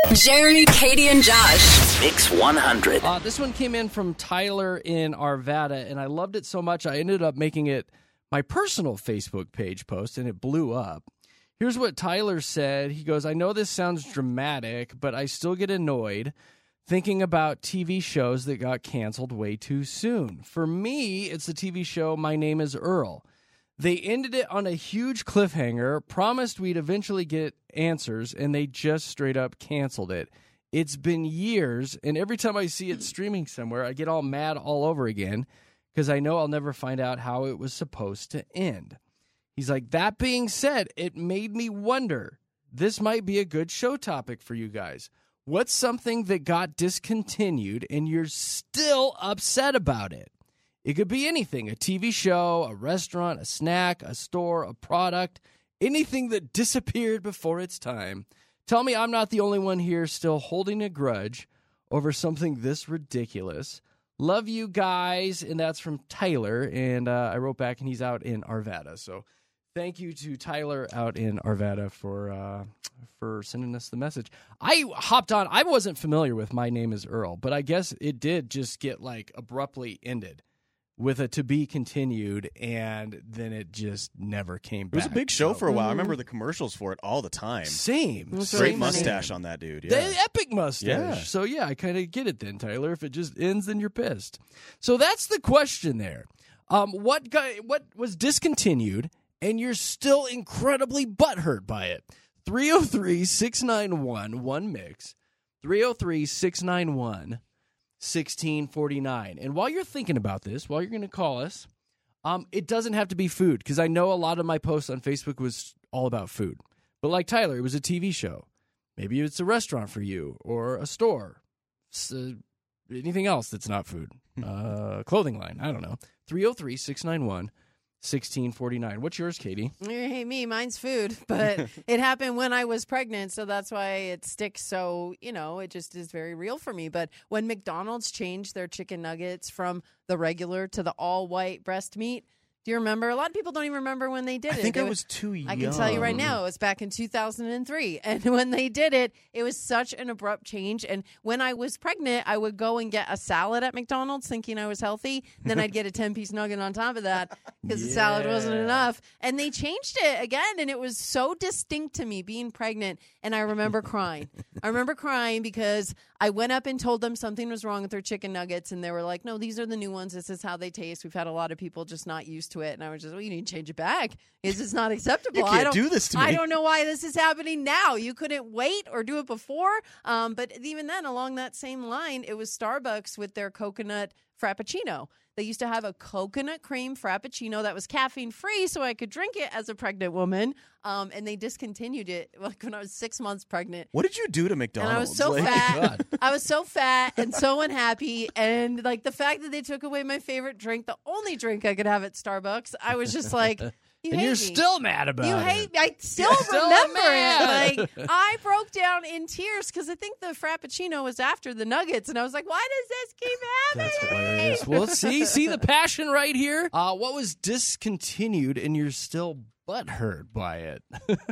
Jeremy, Katie, and Josh. Mix 100. This one came in from Tyler in Arvada, and I loved it so much I ended up making it my personal Facebook page post, and it blew up. Here's what Tyler said. He goes, I know this sounds dramatic, but I still get annoyed thinking about TV shows that got canceled way too soon. For me, it's the TV show My Name is Earl. They ended it on a huge cliffhanger, promised we'd eventually get answers, and they just straight up canceled it. It's been years, and every time I see it streaming somewhere, I get all mad all over again because I know I'll never find out how it was supposed to end. He's like, that being said, it made me wonder, this might be a good show topic for you guys. What's something that got discontinued and you're still upset about it? It could be anything, a TV show, a restaurant, a snack, a store, a product, anything that disappeared before its time. Tell me I'm not the only one here still holding a grudge over something this ridiculous. Love you guys. And that's from Tyler. And I wrote back, and he's out in Arvada. So thank you to Tyler out in Arvada for sending us the message. I hopped on. I wasn't familiar with My Name is Earl, but I guess it did just get like abruptly ended with a to be continued, and then it just never came back. It was a big show for a while. I remember the commercials for it all the time. Same. Great mustache on that dude. Yeah. The epic mustache. Yeah. So, yeah, I kind of get it then, Tyler. If it just ends, then you're pissed. So that's the question there. What was discontinued, and you're still incredibly butthurt by it? 303-691-1MIX. 303-691-1649. And while you're thinking about this, while you're going to call us, it doesn't have to be food, because I know a lot of my posts on Facebook was all about food. But like Tyler, it was a TV show. Maybe it's a restaurant for you, or a store. Anything else that's not food. Clothing line. I don't know. 303-691-1649. What's yours, Katie? Hey, me. Mine's food, but it happened when I was pregnant, so that's why it sticks. So, it just is very real for me. But when McDonald's changed their chicken nuggets from the regular to the all-white breast meat, do you remember? A lot of people don't even remember when they did it. I think I was too young. I can tell you right now, it was back in 2003. And when they did it, it was such an abrupt change. And when I was pregnant, I would go and get a salad at McDonald's thinking I was healthy. Then I'd get a 10-piece nugget on top of that because the salad wasn't enough. And they changed it again. And it was so distinct to me being pregnant. And I remember crying. I remember crying because I went up and told them something was wrong with their chicken nuggets. And they were like, no, these are the new ones. This is how they taste. We've had a lot of people just not used to it. And I was just, you need to change it back. This is not acceptable. You can't do this to me. I don't know why this is happening now. You couldn't wait or do it before. But even then, along that same line, it was Starbucks with their coconut frappuccino. They used to have a coconut cream frappuccino that was caffeine free, so I could drink it as a pregnant woman. And they discontinued it like when I was 6 months pregnant. What did you do to McDonald's? And I was so fat. I was so fat and so unhappy. And like the fact that they took away my favorite drink, the only drink I could have at Starbucks, I was just like, and you're still mad about it. You hate me. I still remember it. Like, I broke down in tears because I think the Frappuccino was after the Nuggets. And I was like, why does this keep happening? That's hilarious. Well, see the passion right here? What was discontinued and you're still butthurt by it?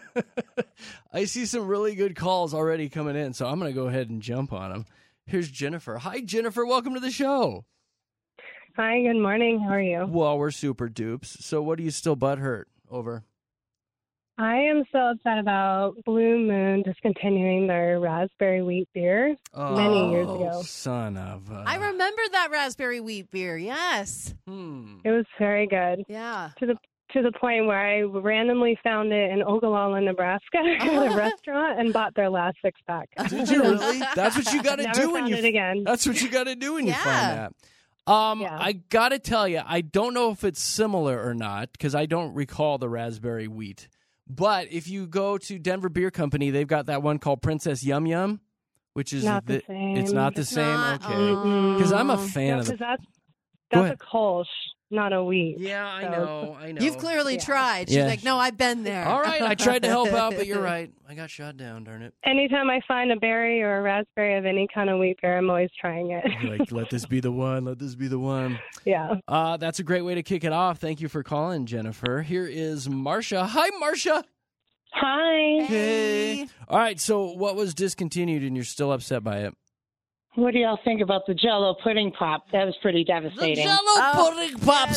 I see some really good calls already coming in, so I'm going to go ahead and jump on them. Here's Jennifer. Hi, Jennifer. Welcome to the show. Hi, good morning. How are you? Well, we're super dupes. So what are you still butthurt over? I am so upset about Blue Moon discontinuing their raspberry wheat beer many years ago. Son of a... I remember that raspberry wheat beer, yes. It was very good. Yeah. To the point where I randomly found it in Ogallala, Nebraska at a restaurant and bought their last 6-pack. Did you really? That's what you got to do when you... again. That's what you got to do when you find that. I got to tell you, I don't know if it's similar or not because I don't recall the raspberry wheat. But if you go to Denver Beer Company, they've got that one called Princess Yum Yum, which is not the same. It's not the same? Okay. Because I'm a fan of it. That's a Kolsch, not a wheat. Yeah, I know. You've clearly tried. She's like, no, I've been there. All right, I tried to help out, but you're right. I got shot down, darn it. Anytime I find a berry or a raspberry of any kind of wheat beer, I'm always trying it. Like, let this be the one. Let this be the one. Yeah. That's a great way to kick it off. Thank you for calling, Jennifer. Here is Marcia. Hi, Marcia. Hi. Hey. All right, so what was discontinued and you're still upset by it? What do y'all think about the Jell-O pudding pop? That was pretty devastating. pudding pop.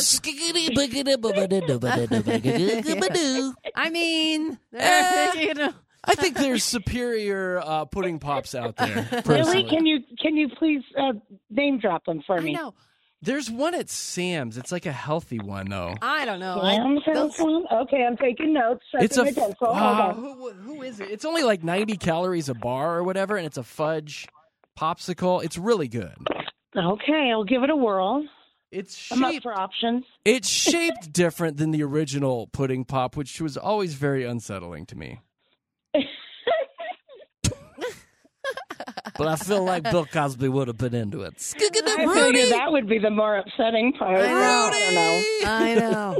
I mean, you know. I think there's superior pudding pops out there. Really? Personally. Can you please name drop them for me? I know. There's one at Sam's. It's like a healthy one, though. I don't know. Okay, I'm taking notes. It's Checking my pencil. Hold on. who is it? It's only like 90 calories a bar or whatever, and it's a fudge popsicle. It's really good. Okay, I'll give it a whirl. It's I'm up shaped. for options. It's shaped different than the original pudding pop, which was always very unsettling to me. But I feel like Bill Cosby would have been into it. I figure that would be the more upsetting part. I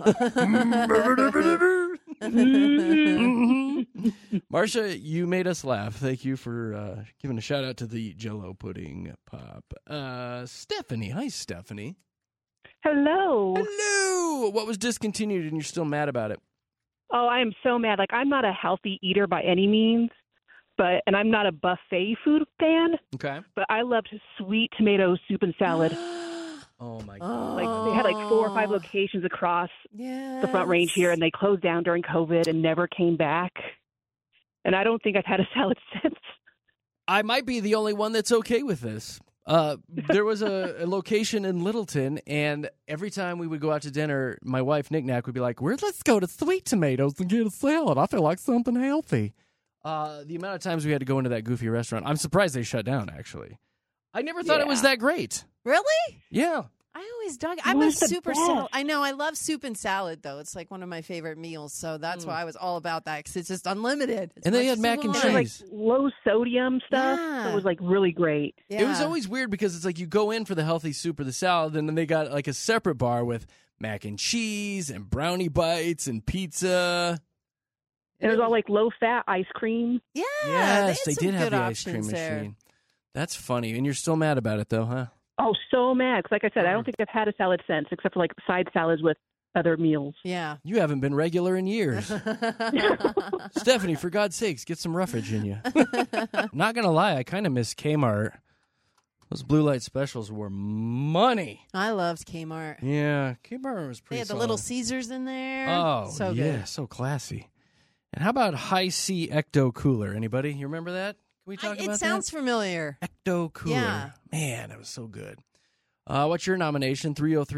know. Marcia, you made us laugh. Thank you for giving a shout out to the Jell-O pudding pop. Stephanie. Hi, Stephanie. Hello. Hello. What was discontinued and you're still mad about it? Oh, I am so mad. Like, I'm not a healthy eater by any means, and I'm not a buffet food fan, Okay. but I loved sweet tomato soup and salad. Oh, my God. Like, they had like 4 or 5 locations across the Front Range here, and they closed down during COVID and never came back. And I don't think I've had a salad since. I might be the only one that's okay with this. There was a location in Littleton, and every time we would go out to dinner, my wife, Knick-Knack, would be like, let's go to Sweet Tomatoes and get a salad. I feel like something healthy. The amount of times we had to go into that goofy restaurant, I'm surprised they shut down, actually. I never thought it was that great. Really? Yeah. I always dug. I'm a super salad. I know. I love soup and salad, though. It's like one of my favorite meals, so that's why I was all about that because it's just unlimited. And they had mac and cheese. Like low sodium stuff. Yeah. It was like really great. Yeah. It was always weird because it's like you go in for the healthy soup or the salad, and then they got like a separate bar with mac and cheese and brownie bites and pizza. And it was all like low-fat ice cream. Yeah. Yes, they some did have good the ice cream options there. machine. That's funny. And you're still mad about it, though, huh? Oh, so mad. 'Cause like I said, I don't think I've had a salad since, except for like side salads with other meals. Yeah. You haven't been regular in years. Stephanie, for God's sakes, get some roughage in you. Not going to lie, I kind of miss Kmart. Those blue light specials were money. I loved Kmart. Yeah, Kmart was pretty They had the solid. Little Caesars in there. Oh, so yeah, good. so classy. And how about High C Ecto Cooler? Anybody? You remember that? Can we talk about It sounds familiar. that? Ecto Cooler. Yeah. Man, that was so good. What's your nomination?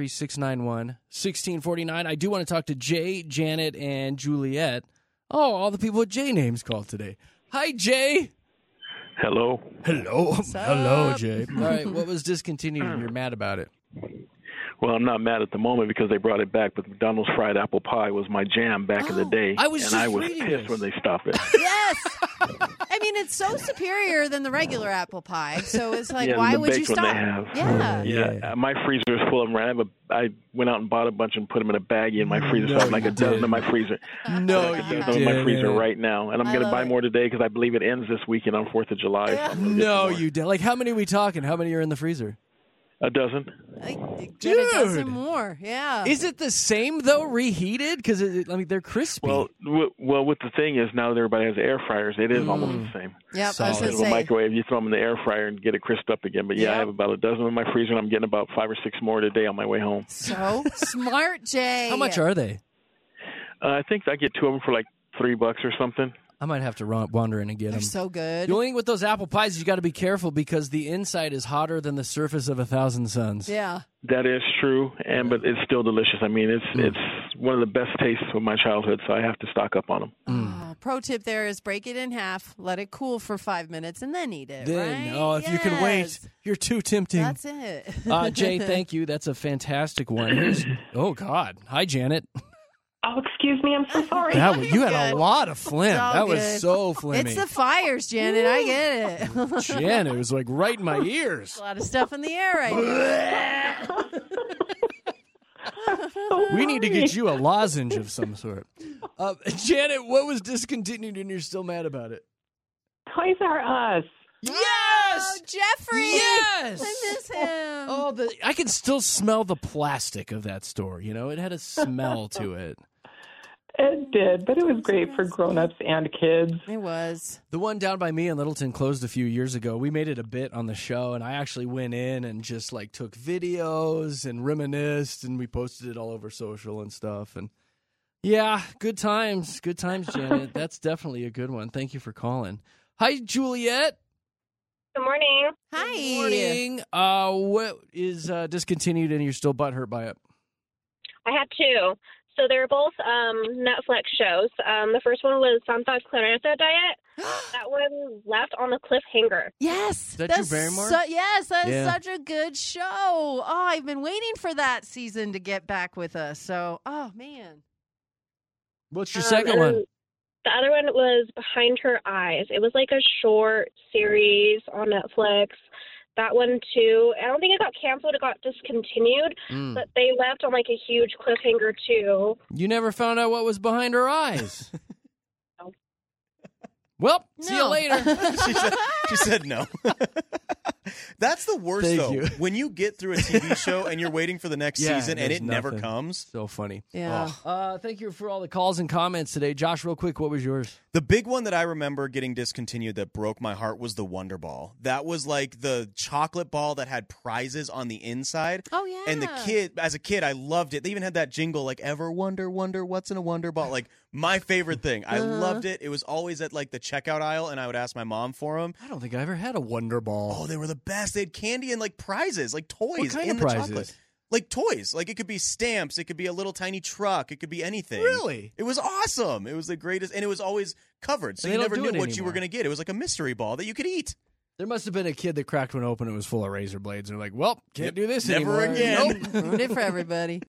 303-691-1649. I do want to talk to Jay, Janet, and Juliet. Oh, all the people with J names called today. Hi, Jay. Hello. Hello. What's Hello, up? Jay. All right, what was discontinued and you're mad about it? Well, I'm not mad at the moment because they brought it back, but McDonald's fried apple pie was my jam back in the day. I was and just I was reading pissed this. when they stopped it. Yes. I mean, it's so superior than the regular apple pie. So it's like, Yeah, why the would you baked one stop? they have. Yeah. Yeah, my freezer is full of them. I went out and bought a bunch and put them in a baggie in my freezer. So I have like you a dozen didn't. in my freezer. No, I you got in my freezer didn't. right now, and I'm going to buy more today because I believe it ends this weekend on 4th of July. So I'm gonna get No, some more. you did. Like, how many are we talking? How many are in the freezer? A dozen. Get a dozen Dude. more. Yeah. Is it the same, though, reheated? Because, I mean, they're crispy. Well, what the thing is now that everybody has air fryers, it is almost the same. Yep. I was Solid. going Instead to of a say. microwave, you throw them in the air fryer and get it crisped up again. But yeah, Yep. I have about a dozen in my freezer, and I'm getting about 5 or 6 more today on my way home. So smart, Jay. How much are they? I think I get 2 of them for like $3 or something. I might have to wander in and get They're them. so good. The only thing with those apple pies, you got to be careful because the inside is hotter than the surface of 1,000 suns. Yeah. That is true, but it's still delicious. I mean, it's one of the best tastes of my childhood, so I have to stock up on them. Oh, pro tip there is break it in half, let it cool for 5 minutes, and then eat it. Then, right? oh, if you can wait, Yes. you're too tempting. That's it. Jay, thank you. That's a fantastic one. Oh, God. Hi, Janet. Oh, excuse me. I'm so sorry. You had a Good. lot of phlegm. It's all That was good. so phlegmy. It's the fires, Janet. I get it. Janet, it was like right in my ears. A lot of stuff in the air right now. We need to get you a lozenge of some sort. Janet, what was discontinued and you're still mad about it? Toys R Us. Yes! Oh, Jeffrey. Yes! I miss him. Oh, I can still smell the plastic of that store. You know, it had a smell to it. It did, but it was great for grown-ups and kids. It was. The one down by me in Littleton closed a few years ago. We made it a bit on the show, and I actually went in and just like took videos and reminisced, and we posted it all over social and stuff. And yeah, good times, Janet. That's definitely a good one. Thank you for calling. Hi, Juliet. Good morning. Hi. Good morning. What is discontinued and you're still butthurt by it? I had two. So they were both Netflix shows. The first one was Santa Clarita Diet. That one left on a cliffhanger. Yes. Is that Drew Barrymore? Yes, that is such a good show. Oh, I've been waiting for that season to get back with us. So, oh, man. What's your second one? The other one was Behind Her Eyes. It was like a short series on Netflix. That one, too. I don't think it got canceled. It got discontinued. But they left on, like, a huge cliffhanger, too. You never found out what was behind her eyes. No. Well, see you later. She said no. That's the worst, Thank though. you. When you get through a TV show and you're waiting for the next season and there's it never nothing. comes. So funny. Yeah. Thank you for all the calls and comments today. Josh, real quick, what was yours? The big one that I remember getting discontinued that broke my heart was the Wonder Ball. That was like the chocolate ball that had prizes on the inside. Oh, yeah. And as a kid, I loved it. They even had that jingle like, ever wonder, what's in a Wonder Ball? Like, my favorite thing. I loved it. It was always at like the checkout aisle, and I would ask my mom for them. I don't think I ever had a Wonder Ball. Oh, they were the best. They had candy and like prizes, like toys What kind in of the prizes? chocolate. Like toys. Like it could be stamps. It could be a little tiny truck. It could be anything. Really? It was awesome. It was the greatest. And it was always covered. So And you they never don't do knew it what you were anymore. going to get. It was like a mystery ball that you could eat. There must have been a kid that cracked one open. It was full of razor blades. They're like, well, can't do this Never anymore. again. Nope. Ruined it for everybody.